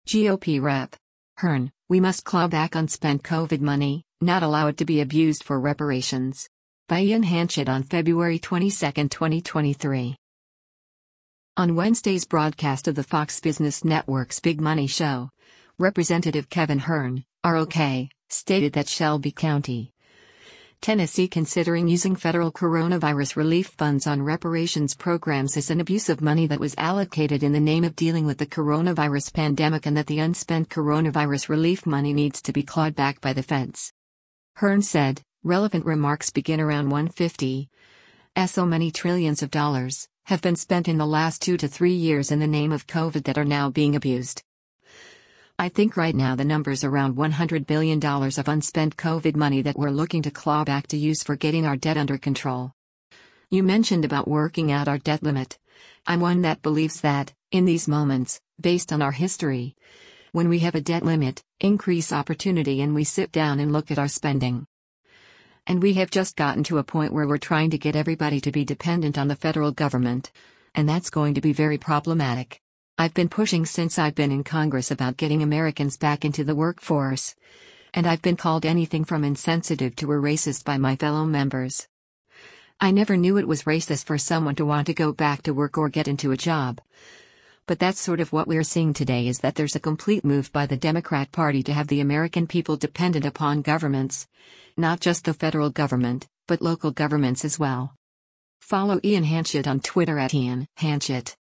GOP Rep. Hearn, we must claw back unspent COVID money, not allow it to be abused for reparations. By Ian Hanchett on February 22, 2023. On Wednesday's broadcast of the Fox Business Network's Big Money Show, Representative Kevin Hearn, ROK, stated that Shelby County, Tennessee considering using federal coronavirus relief funds on reparations programs is an abuse of money that was allocated in the name of dealing with the coronavirus pandemic and that the unspent coronavirus relief money needs to be clawed back by the feds. Hearn said, relevant remarks begin around 150. So many trillions of dollars have been spent in the last 2 to 3 years in the name of COVID that are now being abused. I think right now the number's around $100 billion of unspent COVID money that we're looking to claw back to use for getting our debt under control. You mentioned about working out our debt limit. I'm one that believes that, in these moments, based on our history, when we have a debt limit, increase opportunity and we sit down and look at our spending. And we have just gotten to a point where we're trying to get everybody to be dependent on the federal government. And that's going to be very problematic. I've been pushing since I've been in Congress about getting Americans back into the workforce. And I've been called anything from insensitive to a racist by my fellow members. I never knew it was racist for someone to want to go back to work or get into a job. But that's sort of what we're seeing today, is that there's a complete move by the Democrat Party to have the American people dependent upon governments. Not just the federal government, but local governments as well. Follow Ian Hanchett on Twitter @Ian Hanchett.